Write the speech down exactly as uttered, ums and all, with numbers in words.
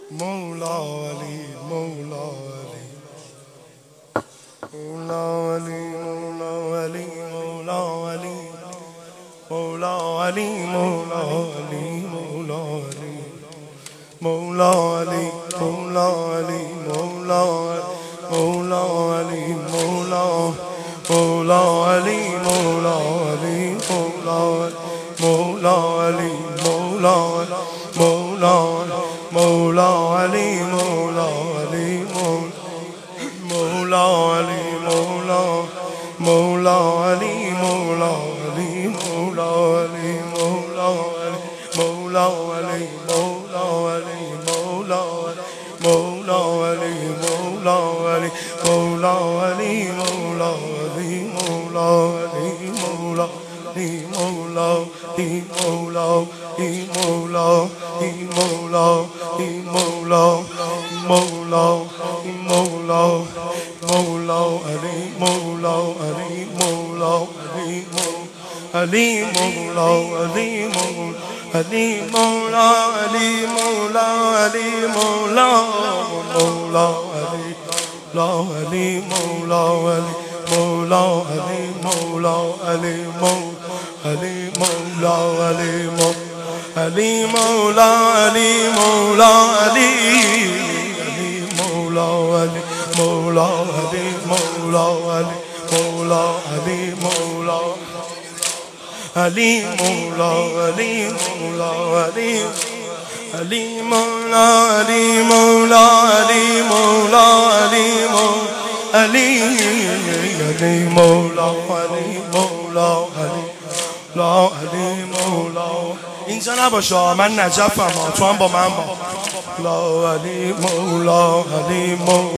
مولا علی مولا علی مولا علی مولا علی مولا علی مولا علی مولا علی مولا علی مولا علی مولا علی مولا مولا علی مولا مولا علی مولا علی مولا مولا علی مولا مولا مولا علی مولا علی مولا علی مولا مولا علی مولا علی مولا علی مولا علی مولا علی مولا علی مولا مولا علی مولا علی مولا علی مولا علی مولا علی مولا علی مولا علی موla, he mola, he mola, he mola, mola, he mola, mola, ali mola, ali mola, ali mola, ali mola, ali mola, ali mola, ali mola, mola, ali mola, ali mola, ali mola, ali mola, ali mola. Ali Mola, Ali Mola, Ali Mola, Ali Mola, Ali Ali Mola, Ali Mola, Ali Mola, Ali Mola, Ali Mola, Ali Mola, Ali Mola, Ali Ali Mola, Ali Mola, Ali Mola, Ali Mola, Ali Ali Mola, Ali Mola, Ali لا علی مولا اینجا نباشه من نجفم تو هم با من با لا علی مولا علی مولا